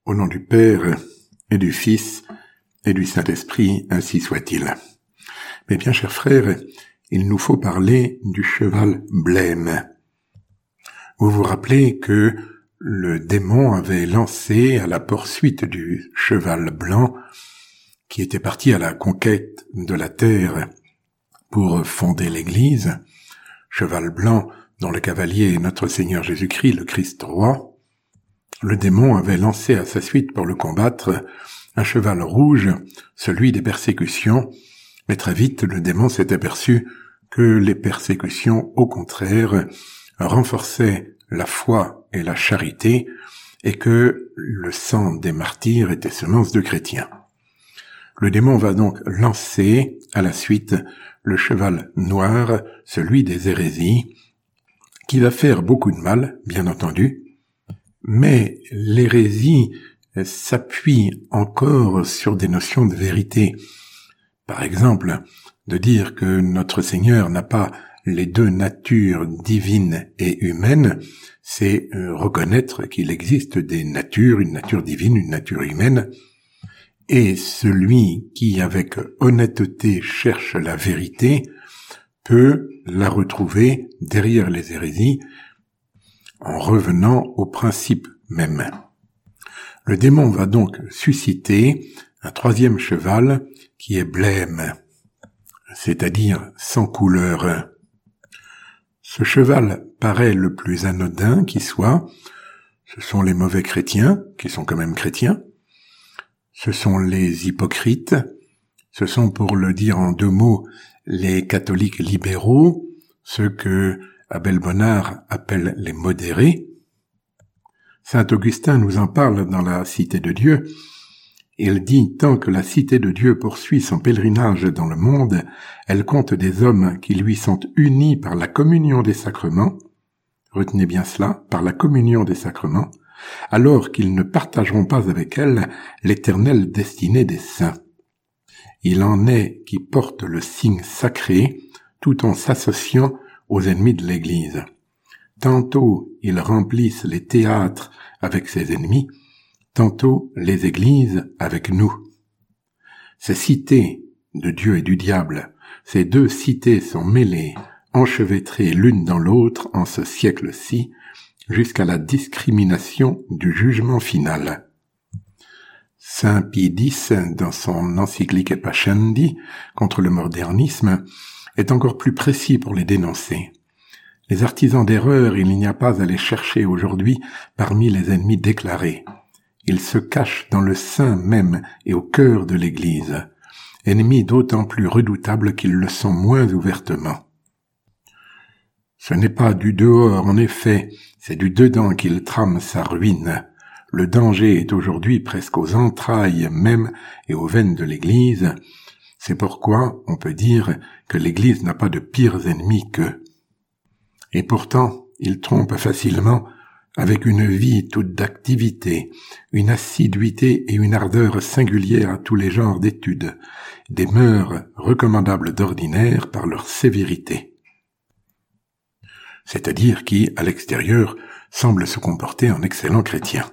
Au nom du Père et du Fils et du Saint-Esprit, ainsi soit-il. Mes bien chers frères, il nous faut parler du cheval blême. Vous vous rappelez que le démon avait lancé à la poursuite du cheval blanc qui était parti à la conquête de la terre pour fonder l'Église, cheval blanc dont le cavalier est notre Seigneur Jésus-Christ, le Christ roi. Le démon avait lancé à sa suite pour le combattre un cheval rouge, celui des persécutions, mais très vite le démon s'est aperçu que les persécutions, au contraire, renforçaient la foi et la charité, et que le sang des martyrs était semence de chrétiens. Le démon va donc lancer à la suite le cheval noir, celui des hérésies, qui va faire beaucoup de mal, bien entendu, mais l'hérésie s'appuie encore sur des notions de vérité. Par exemple, de dire que notre Seigneur n'a pas les deux natures divines et humaines, c'est reconnaître qu'il existe des natures, une nature divine, une nature humaine, et celui qui, avec honnêteté, cherche la vérité, peut la retrouver derrière les hérésies, en revenant au principe même. Le démon va donc susciter un troisième cheval qui est blême, c'est-à-dire sans couleur. Ce cheval paraît le plus anodin qui soit. Ce sont les mauvais chrétiens, qui sont quand même chrétiens. Ce sont les hypocrites. Ce sont, pour le dire en deux mots, les catholiques libéraux, ceux que Abel Bonnard appelle les modérés. Saint Augustin nous en parle dans la Cité de Dieu. Il dit « Tant que la Cité de Dieu poursuit son pèlerinage dans le monde, elle compte des hommes qui lui sont unis par la communion des sacrements. » Retenez bien cela, par la communion des sacrements, alors qu'ils ne partageront pas avec elle l'éternelle destinée des saints. Il en est qui portent le signe sacré tout en s'associant aux ennemis de l'Église. Tantôt ils remplissent les théâtres avec ses ennemis, tantôt les églises avec nous. Ces cités de Dieu et du diable, ces deux cités sont mêlées, enchevêtrées l'une dans l'autre en ce siècle-ci, jusqu'à la discrimination du jugement final. Saint Pie X, dans son encyclique Pascendi contre le modernisme, est encore plus précis pour les dénoncer. Les artisans d'erreur, il n'y a pas à les chercher aujourd'hui parmi les ennemis déclarés. Ils se cachent dans le sein même et au cœur de l'Église, ennemis d'autant plus redoutables qu'ils le sont moins ouvertement. Ce n'est pas du dehors, en effet, c'est du dedans qu'il trame sa ruine. Le danger est aujourd'hui presque aux entrailles même et aux veines de l'Église. C'est pourquoi on peut dire que l'Église n'a pas de pires ennemis qu'eux. Et pourtant, ils trompent facilement avec une vie toute d'activité, une assiduité et une ardeur singulière à tous les genres d'études, des mœurs recommandables d'ordinaire par leur sévérité. C'est-à-dire qui, à l'extérieur, semblent se comporter en excellents chrétiens.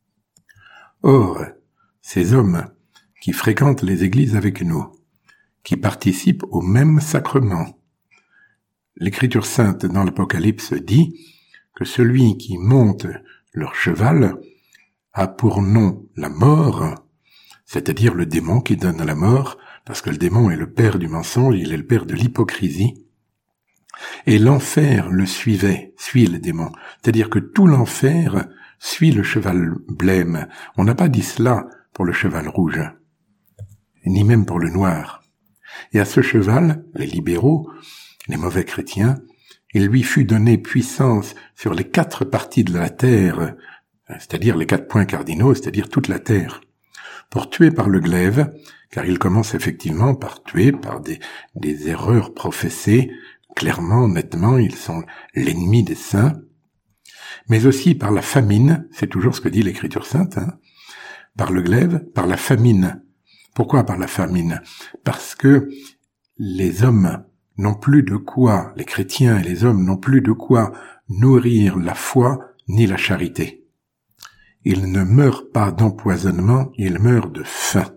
Or, ces hommes qui fréquentent les églises avec nous, qui participent au même sacrement. L'Écriture sainte dans l'Apocalypse dit que celui qui monte leur cheval a pour nom la mort, c'est-à-dire le démon qui donne la mort, parce que le démon est le père du mensonge, il est le père de l'hypocrisie, et l'enfer le suit le démon, c'est-à-dire que tout l'enfer suit le cheval blême. On n'a pas dit cela pour le cheval rouge, ni même pour le noir. Et à ce cheval, les libéraux, les mauvais chrétiens, il lui fut donné puissance sur les 4 parties de la terre, c'est-à-dire les 4 points cardinaux, c'est-à-dire toute la terre, pour tuer par le glaive, car il commence effectivement par tuer par des erreurs professées, clairement, nettement, ils sont l'ennemi des saints, mais aussi par la famine, c'est toujours ce que dit l'Écriture sainte, par le glaive, par la famine. Pourquoi par la famine? Parce que les hommes n'ont plus de quoi, les chrétiens et les hommes n'ont plus de quoi nourrir la foi ni la charité. il ne meurt pas d'empoisonnement, il meurt de faim.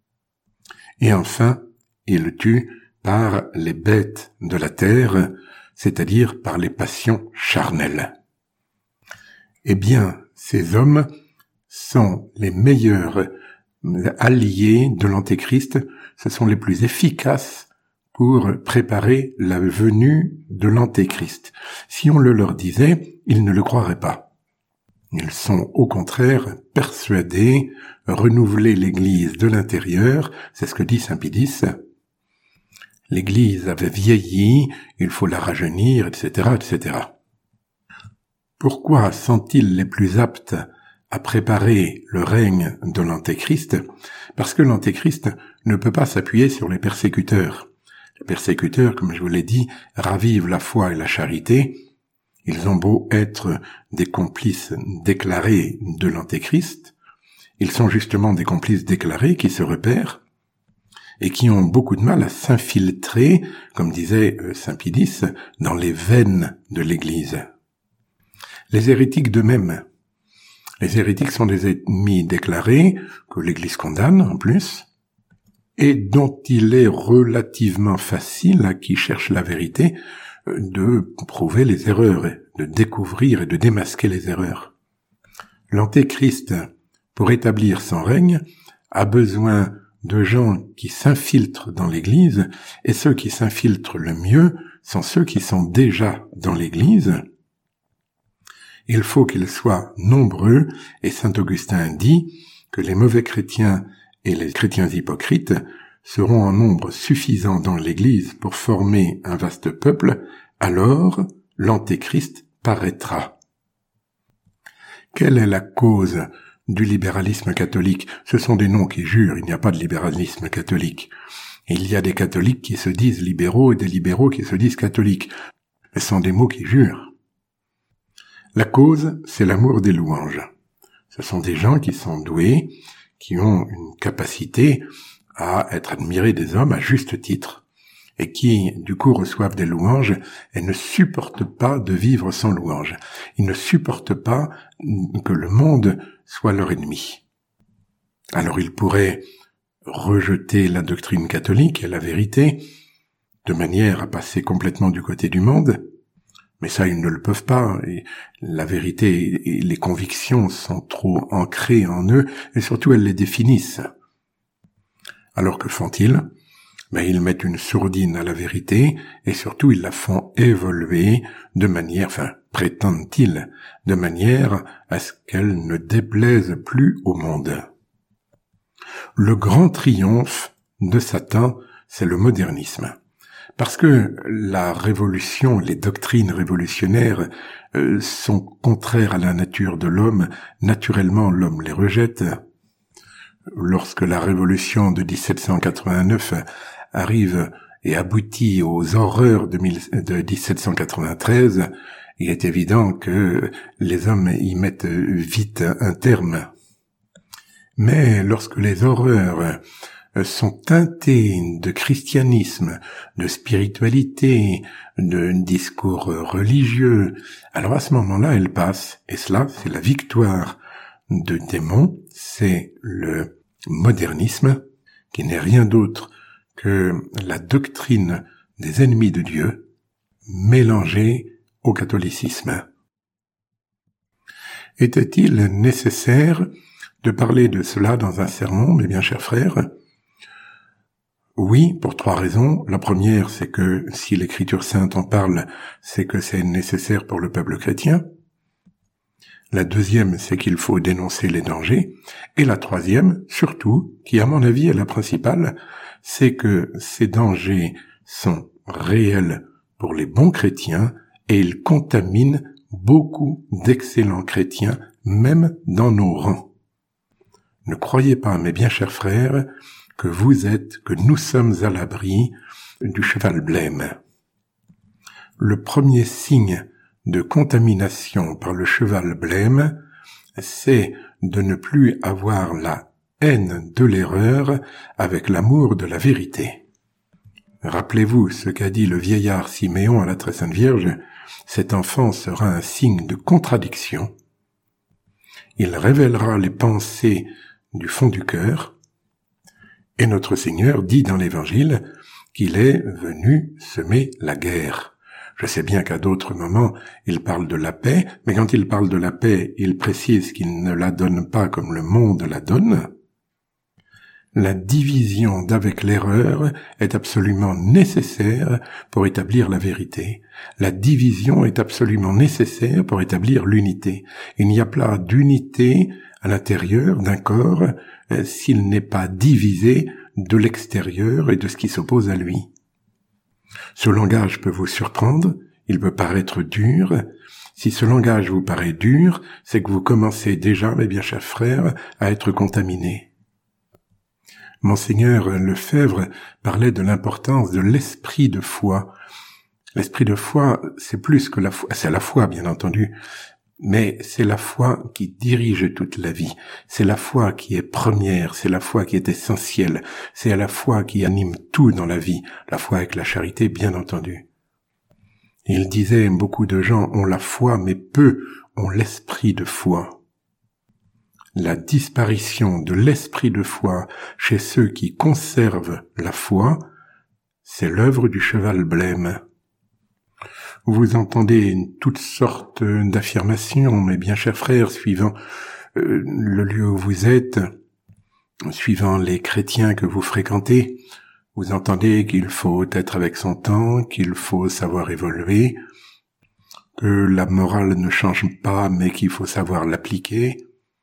Et enfin, il tue par les bêtes de la terre, c'est-à-dire par les passions charnelles. Eh bien, ces hommes sont les meilleurs alliés de l'Antéchrist, ce sont les plus efficaces pour préparer la venue de l'Antéchrist. Si on le leur disait, ils ne le croiraient pas. Ils sont au contraire persuadés, renouveler l'Église de l'intérieur, c'est ce que dit saint Pie X. L'Église avait vieilli, il faut la rajeunir, etc., etc. Pourquoi sont-ils les plus aptes à préparer le règne de l'Antéchrist? Parce que l'Antéchrist ne peut pas s'appuyer sur les persécuteurs. Les persécuteurs, comme je vous l'ai dit, ravivent la foi et la charité. Ils ont beau être des complices déclarés de l'Antéchrist, ils sont justement des complices déclarés qui se repèrent et qui ont beaucoup de mal à s'infiltrer, comme disait saint Pie X, dans les veines de l'Église. Les hérétiques d'eux-mêmes. Les hérétiques sont des ennemis déclarés, que l'Église condamne en plus, et dont il est relativement facile à qui cherche la vérité de prouver les erreurs, de découvrir et de démasquer les erreurs. L'Antéchrist, pour établir son règne, a besoin de gens qui s'infiltrent dans l'Église, et ceux qui s'infiltrent le mieux sont ceux qui sont déjà dans l'Église. Il faut qu'ils soient nombreux, et saint Augustin dit que les mauvais chrétiens et les chrétiens hypocrites seront en nombre suffisant dans l'Église pour former un vaste peuple, alors l'Antéchrist paraîtra. Quelle est la cause du libéralisme catholique? Ce sont des noms qui jurent, il n'y a pas de libéralisme catholique. Il y a des catholiques qui se disent libéraux et des libéraux qui se disent catholiques. Ce sont des mots qui jurent. La cause, c'est l'amour des louanges. Ce sont des gens qui sont doués, qui ont une capacité à être admirés des hommes à juste titre, et qui, du coup, reçoivent des louanges et ne supportent pas de vivre sans louanges. Ils ne supportent pas que le monde soit leur ennemi. Alors ils pourraient rejeter la doctrine catholique et la vérité, de manière à passer complètement du côté du monde, mais ça, ils ne le peuvent pas. Et la vérité et les convictions sont trop ancrées en eux, et surtout elles les définissent. Alors que font-ils? Ils mettent une sourdine à la vérité, et surtout ils la font évoluer de manière, prétendent-ils, de manière à ce qu'elle ne déplaise plus au monde. Le grand triomphe de Satan, c'est le modernisme. Parce que la révolution, les doctrines révolutionnaires sont contraires à la nature de l'homme. Naturellement, l'homme les rejette. Lorsque la révolution de 1789 arrive et aboutit aux horreurs de 1793, il est évident que les hommes y mettent vite un terme. Mais lorsque les horreurs sont teintées de christianisme, de spiritualité, de discours religieux, alors à ce moment-là, elles passent. Et cela, c'est la victoire de démons, c'est le modernisme, qui n'est rien d'autre que la doctrine des ennemis de Dieu, mélangée au catholicisme. Était-il nécessaire de parler de cela dans un sermon, mes bien chers frères? Oui, pour 3 raisons. La première, c'est que si l'Écriture sainte en parle, c'est que c'est nécessaire pour le peuple chrétien. La deuxième, c'est qu'il faut dénoncer les dangers. Et la troisième, surtout, qui à mon avis est la principale, c'est que ces dangers sont réels pour les bons chrétiens et ils contaminent beaucoup d'excellents chrétiens, même dans nos rangs. Ne croyez pas, mes bien chers frères, que nous sommes à l'abri du cheval blême. Le premier signe de contamination par le cheval blême, c'est de ne plus avoir la haine de l'erreur avec l'amour de la vérité. Rappelez-vous ce qu'a dit le vieillard Siméon à la Très Sainte Vierge, cet enfant sera un signe de contradiction. il révélera les pensées du fond du cœur, et notre Seigneur dit dans l'Évangile qu'il est venu semer la guerre. Je sais bien qu'à d'autres moments, il parle de la paix, mais quand il parle de la paix, il précise qu'il ne la donne pas comme le monde la donne. La division d'avec l'erreur est absolument nécessaire pour établir la vérité. La division est absolument nécessaire pour établir l'unité. Il n'y a pas d'unité à l'intérieur d'un corps s'il n'est pas divisé de l'extérieur et de ce qui s'oppose à lui. Ce langage peut vous surprendre, il peut paraître dur. Si ce langage vous paraît dur, c'est que vous commencez déjà, mes bien chers frères, à être contaminés. Monseigneur Lefebvre parlait de l'importance de l'esprit de foi. L'esprit de foi, c'est plus que la foi, c'est la foi bien entendu, mais c'est la foi qui dirige toute la vie. C'est la foi qui est première, c'est la foi qui est essentielle, c'est la foi qui anime tout dans la vie, la foi avec la charité bien entendu. Il disait, beaucoup de gens ont la foi, mais peu ont l'esprit de foi. La disparition de l'esprit de foi chez ceux qui conservent la foi, c'est l'œuvre du cheval blême. Vous entendez toutes sortes d'affirmations, mes bien chers frères, suivant le lieu où vous êtes, suivant les chrétiens que vous fréquentez. Vous entendez qu'il faut être avec son temps, qu'il faut savoir évoluer, que la morale ne change pas, mais qu'il faut savoir l'appliquer.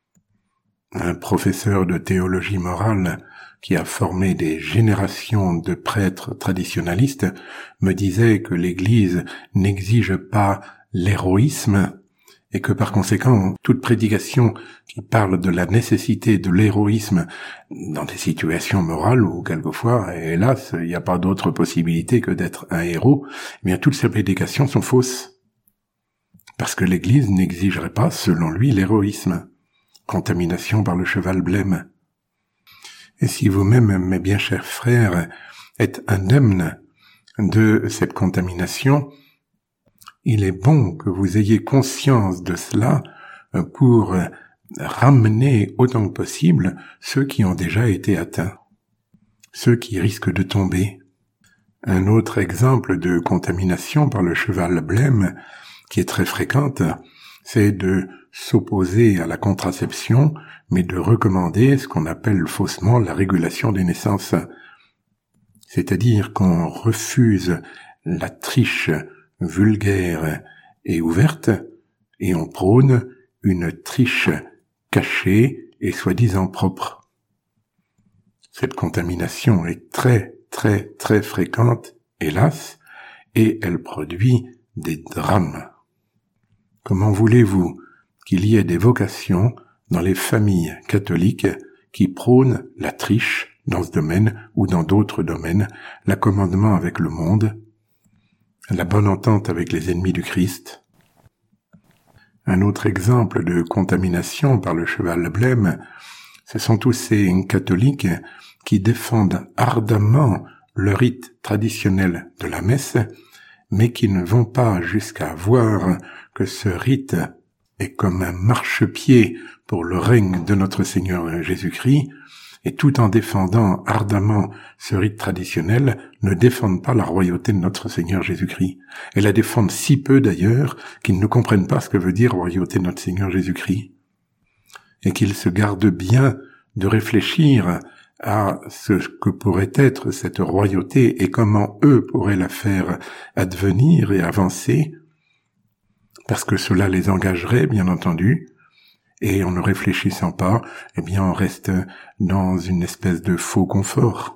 Un professeur de théologie morale qui a formé des générations de prêtres traditionalistes me disait que l'Église n'exige pas l'héroïsme et que par conséquent, toute prédication qui parle de la nécessité de l'héroïsme dans des situations morales où quelquefois, hélas, il n'y a pas d'autre possibilité que d'être un héros, eh bien toutes ces prédications sont fausses. Parce que l'Église n'exigerait pas, selon lui, l'héroïsme. Contamination par le cheval blême. Et si vous-même, mes bien chers frères, êtes indemnes de cette contamination, il est bon que vous ayez conscience de cela pour ramener autant que possible ceux qui ont déjà été atteints, ceux qui risquent de tomber. Un autre exemple de contamination par le cheval blême, qui est très fréquente, c'est de s'opposer à la contraception, mais de recommander ce qu'on appelle faussement la régulation des naissances. C'est-à-dire qu'on refuse la triche vulgaire et ouverte, et on prône une triche cachée et soi-disant propre. Cette contamination est très, très, très fréquente, hélas, et elle produit des drames. Comment voulez-vous qu'il y ait des vocations dans les familles catholiques qui prônent la triche dans ce domaine ou dans d'autres domaines, l'accommodement avec le monde, la bonne entente avec les ennemis du Christ? Un autre exemple de contamination par le cheval blême, ce sont tous ces catholiques qui défendent ardemment le rite traditionnel de la messe, mais qui ne vont pas jusqu'à voir que ce rite est comme un marchepied pour le règne de notre Seigneur Jésus-Christ, et tout en défendant ardemment ce rite traditionnel, ne défendent pas la royauté de notre Seigneur Jésus-Christ. Et la défendent si peu d'ailleurs qu'ils ne comprennent pas ce que veut dire royauté de notre Seigneur Jésus-Christ. Et qu'ils se gardent bien de réfléchir à ce que pourrait être cette royauté et comment eux pourraient la faire advenir et avancer, parce que cela les engagerait, bien entendu, et en ne réfléchissant pas, eh bien on reste dans une espèce de faux confort.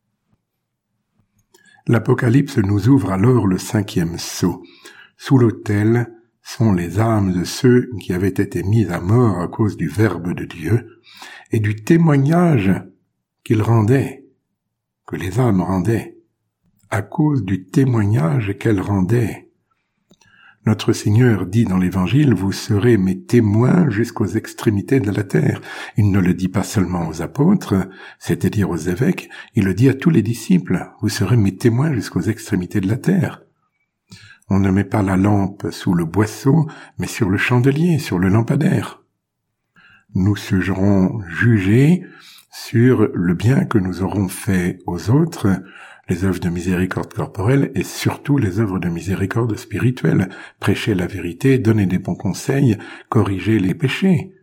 L'Apocalypse nous ouvre alors le 5e sceau. Sous l'autel sont les âmes de ceux qui avaient été mis à mort à cause du Verbe de Dieu et du témoignage qu'ils rendaient, que les âmes rendaient, à cause du témoignage qu'elles rendaient. Notre Seigneur dit dans l'Évangile, « Vous serez mes témoins jusqu'aux extrémités de la terre ». Il ne le dit pas seulement aux apôtres, c'est-à-dire aux évêques, il le dit à tous les disciples, « Vous serez mes témoins jusqu'aux extrémités de la terre ». On ne met pas la lampe sous le boisseau, mais sur le chandelier, sur le lampadaire. nous serons jugés sur le bien que nous aurons fait aux autres, les œuvres de miséricorde corporelle et surtout les œuvres de miséricorde spirituelle. Prêcher la vérité, donner des bons conseils, corriger les péchés.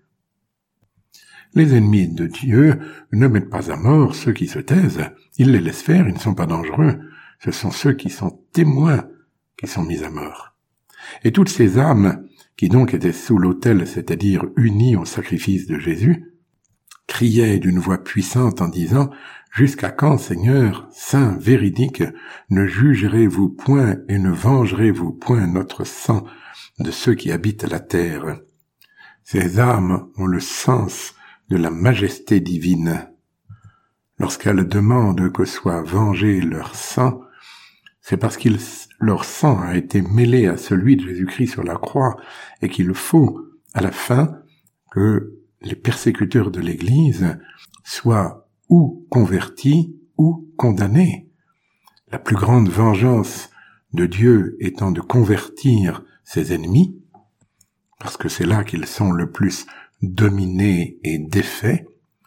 Les ennemis de Dieu ne mettent pas à mort ceux qui se taisent. Ils les laissent faire, ils ne sont pas dangereux. Ce sont ceux qui sont témoins qui sont mis à mort. Et toutes ces âmes qui donc étaient sous l'autel, c'est-à-dire unies au sacrifice de Jésus, criaient d'une voix puissante en disant « Jusqu'à quand, Seigneur, saint, véridique, ne jugerez-vous point et ne vengerez-vous point notre sang de ceux qui habitent la terre ?» Ces âmes ont le sens de la majesté divine. Lorsqu'elles demandent que soit vengé leur sang, c'est parce leur sang a été mêlé à celui de Jésus-Christ sur la croix et qu'il faut, à la fin, que les persécuteurs de l'Église soient ou convertis ou condamnés. La plus grande vengeance de Dieu étant de convertir ses ennemis, parce que c'est là qu'ils sont le plus dominés et défaits.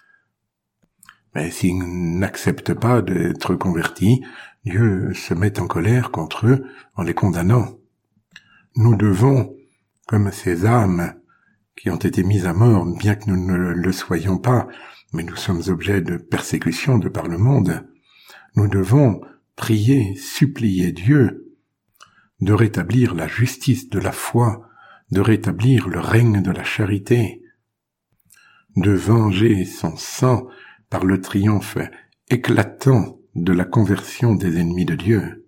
Mais s'ils n'acceptent pas d'être convertis, Dieu se met en colère contre eux en les condamnant. Nous devons, comme ces âmes qui ont été mises à mort, bien que nous ne le soyons pas, mais nous sommes objets de persécution de par le monde, nous devons prier, supplier Dieu de rétablir la justice de la foi, de rétablir le règne de la charité, de venger son sang par le triomphe éclatant de la conversion des ennemis de Dieu.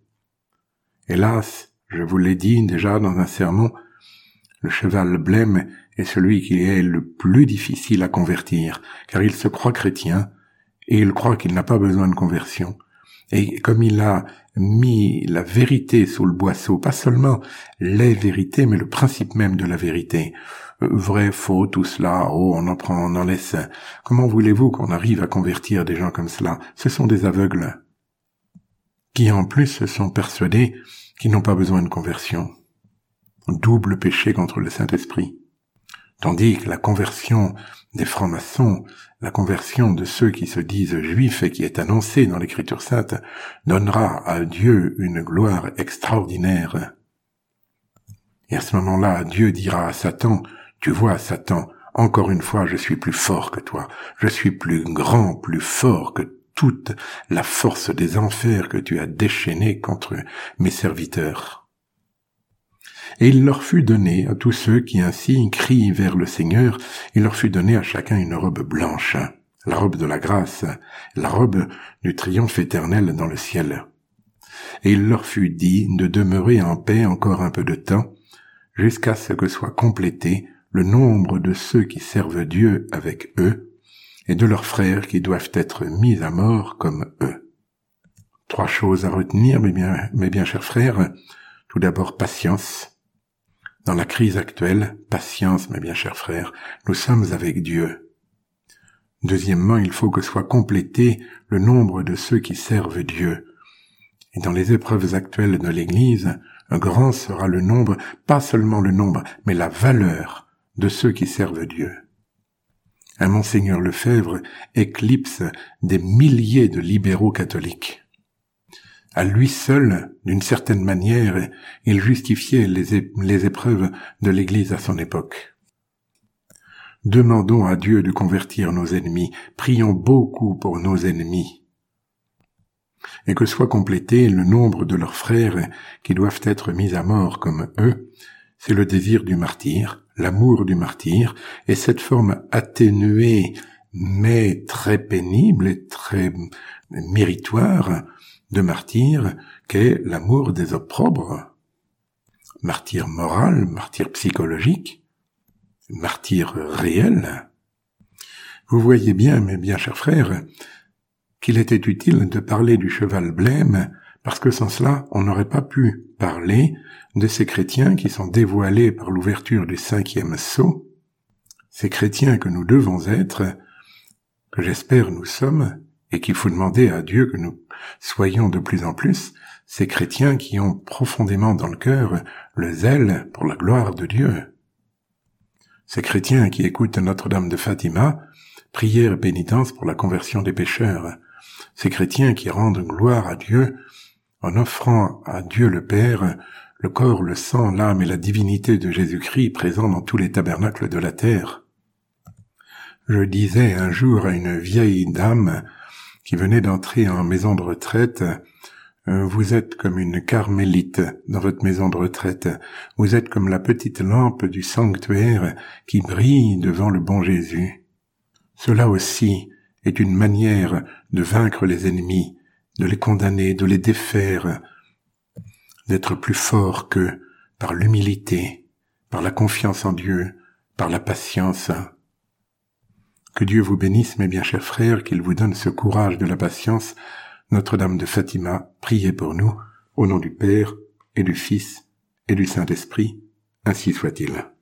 Hélas, je vous l'ai dit déjà dans un sermon, le cheval blême est celui qui est le plus difficile à convertir, car il se croit chrétien, et il croit qu'il n'a pas besoin de conversion. Et comme il a mis la vérité sous le boisseau, pas seulement les vérités, mais le principe même de la vérité, vrai, faux, tout cela, on en prend, on en laisse. Comment voulez-vous qu'on arrive à convertir des gens comme cela? Ce sont des aveugles, qui en plus sont persuadés qu'ils n'ont pas besoin de conversion. Double péché contre le Saint-Esprit. Tandis que la conversion des francs-maçons, la conversion de ceux qui se disent juifs et qui est annoncée dans l'Écriture sainte, donnera à Dieu une gloire extraordinaire. Et à ce moment-là, Dieu dira à Satan, « Tu vois, Satan, encore une fois, je suis plus fort que toi. Je suis plus grand, plus fort que toute la force des enfers que tu as déchaînée contre mes serviteurs. » Et il leur fut donné, à tous ceux qui ainsi crient vers le Seigneur, il leur fut donné à chacun une robe blanche, la robe de la grâce, la robe du triomphe éternel dans le ciel. Et il leur fut dit de demeurer en paix encore un peu de temps, jusqu'à ce que soit complété le nombre de ceux qui servent Dieu avec eux, et de leurs frères qui doivent être mis à mort comme eux. 3 choses à retenir, mes bien chers frères. Tout d'abord, patience. Dans la crise actuelle, patience, mes bien chers frères, nous sommes avec Dieu. Deuxièmement, il faut que soit complété le nombre de ceux qui servent Dieu. Et dans les épreuves actuelles de l'Église, un grand sera le nombre, pas seulement le nombre, mais la valeur de ceux qui servent Dieu. Un Monseigneur Lefebvre éclipse des milliers de libéraux catholiques. À lui seul, d'une certaine manière, il justifiait les épreuves de l'Église à son époque. Demandons à Dieu de convertir nos ennemis, prions beaucoup pour nos ennemis, et que soit complété le nombre de leurs frères qui doivent être mis à mort comme eux. C'est le désir du martyr, l'amour du martyr, et cette forme atténuée, mais très pénible et très méritoire, de martyr qu'est l'amour des opprobres. Martyr moral, martyr psychologique, martyr réel. Vous voyez bien, mes bien chers frères, qu'il était utile de parler du cheval blême, parce que sans cela, on n'aurait pas pu parler de ces chrétiens qui sont dévoilés par l'ouverture du 5e sceau, ces chrétiens que nous devons être, que j'espère nous sommes, et qu'il faut demander à Dieu que nous soyons de plus en plus, ces chrétiens qui ont profondément dans le cœur le zèle pour la gloire de Dieu. Ces chrétiens qui écoutent Notre-Dame de Fatima, prière et pénitence pour la conversion des pécheurs. Ces chrétiens qui rendent gloire à Dieu en offrant à Dieu le Père le corps, le sang, l'âme et la divinité de Jésus-Christ présents dans tous les tabernacles de la terre. Je disais un jour à une vieille dame qui venait d'entrer en maison de retraite, « Vous êtes comme une carmélite dans votre maison de retraite. Vous êtes comme la petite lampe du sanctuaire qui brille devant le bon Jésus. » Cela aussi est une manière de vaincre les ennemis, de les condamner, de les défaire, d'être plus fort qu'eux par l'humilité, par la confiance en Dieu, par la patience. Que Dieu vous bénisse, mes bien chers frères, qu'il vous donne ce courage de la patience. Notre-Dame de Fatima, priez pour nous, au nom du Père, et du Fils, et du Saint-Esprit, ainsi soit-il.